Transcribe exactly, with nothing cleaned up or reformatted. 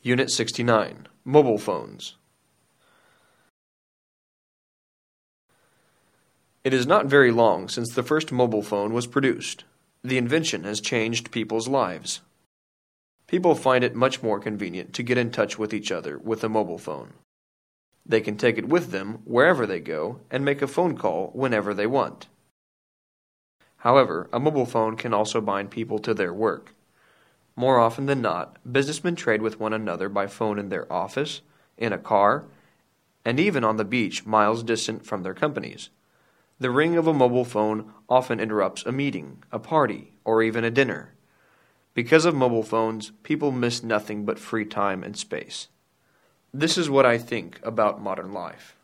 Unit sixty-nine, Mobile Phones. It is not very long since the first mobile phone was produced. The invention has changed people's lives. People find it much more convenient to get in touch with each other with a mobile phone. They can take it with them wherever they go and make a phone call whenever they want. However, a mobile phone can also bind people to their work. More often than not, businessmen trade with one another by phone in their office, in a car, and even on the beach miles distant from their companies. The ring of a mobile phone often interrupts a meeting, a party, or even a dinner. Because of mobile phones, people miss nothing but free time and space. This is what I think about modern life.